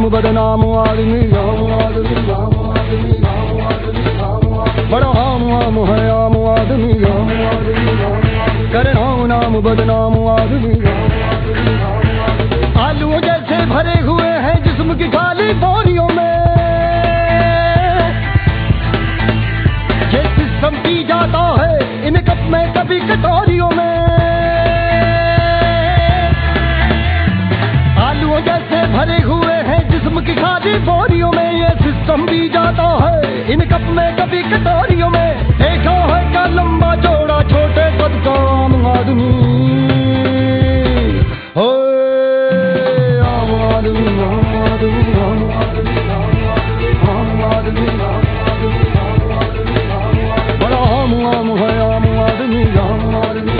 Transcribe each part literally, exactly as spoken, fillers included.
बदनाम आदमी, आम आदमी, आम आदमी, आम आदमी, आम आदमी, बड़ा आम आम है आम आदमी, आम आदमी, करे नाम नाम बदनाम आदमी। आलू जैसे भरे हुए हैं जिस्म की खाली बोरियों में, ये सिस्टम पी जाता है इन कप में कभी कटोरियों में। आलू जैसे भरे हुए हैं जिस्म की खाली बोरियों में, ये सिस्टम भी जाता है इन कप में कभी कटोरियों में। देखा है क्या लंबा चौड़ा छोटे कद का आम आदमी, हो आम आदमी, आम आदमी, आम आदमी, आम आदमी, बड़ा आम आम है आम आदमी, आम आदमी,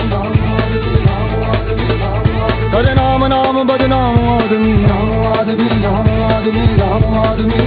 करे नाम नाम बदनाम आदमी, आम आदमी, आम आदमी, आम आदमी।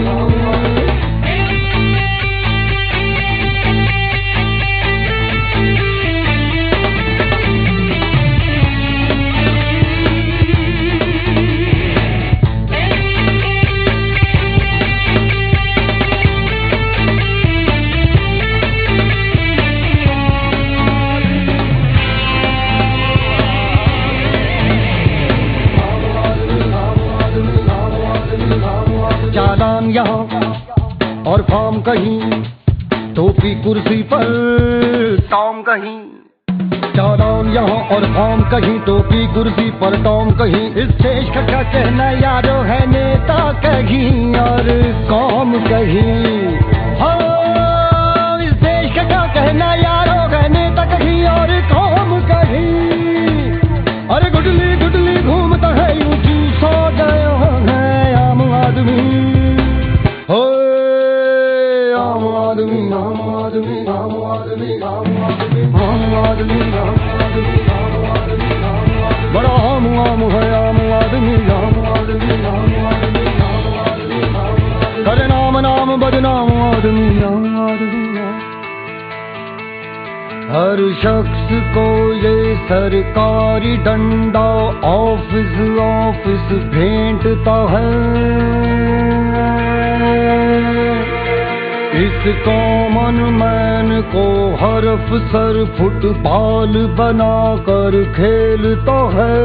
चालान यहाँ और फार्म कहीं, टोपी कुर्सी पर टॉम कहीं। चालान यहाँ और फार्म कहीं, टोपी कुर्सी पर टॉम कहीं। इस देश का क्या कहना यारो है नेता कहीं और कौम कहीं। हाँ, इस देश का क्या कहना यारो है नेता कहीं और कौम कहीं। अरे गुडली गुडली घूमता है यूं चूसा गया है आम आदमी, हो आम आदमी, आम आदमी, आम आदमी, आम आदमी, आम आदमी, आम आदमी, आम आदमी, बड़ा आम आम है आम आदमी, आम आदमी, आम आदमी, आम आदमी, करे नाम नाम बदनाम आदमी, आम आदमी। हर शख्स को ये सरकारी डंडा ऑफिस ऑफिस भेंटता है। इस कॉमन मैन को हर अफसर फुटबॉल बनाकर खेलता है।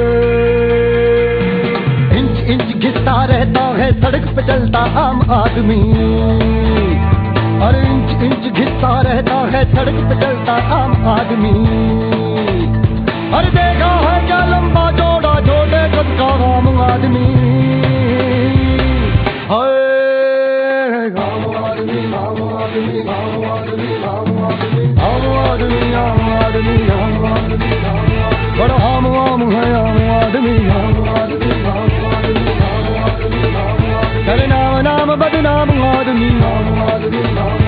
इंच इंच घिसता रहता है सड़क पे चलता आम आदमी, अरे इंच इंच घिसता रहता है सड़क पे चलता आम आदमी। अरे देखा है क्या लंबा चौड़ा छोटे कद का आम आदमी, हाय आम आदमी, आम आदमी, आम आदमी, आम आदमी, आम आदमी, आम आदमी, आम आदमी, बड़ा आम आम है आम आदमी, आम आदमी, आम आदमी, आम आदमी, करे नाम नाम बदनाम आदमी, आम आदमी।